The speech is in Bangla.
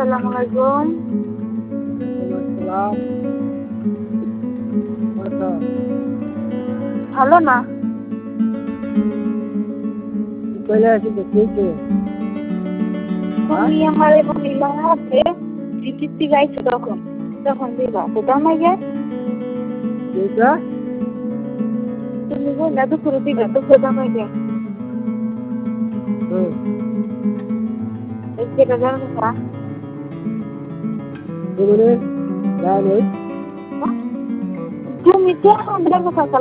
আসসালামু আলাইকুম। আসসালাম। আচ্ছা, ভালো না? চলে আসি তো খেয়েছে। তুমি আমার বলিলা যে জিকিরটি গাইছো তখন তখন দিবা তো দামাই গে এইটা তুমি বললা দুপুরে দিবা দুপুরে দামাই গে হুম এই যেটা জানো না এবারে গায়ে নেই। তুমি তো আমাদের কথা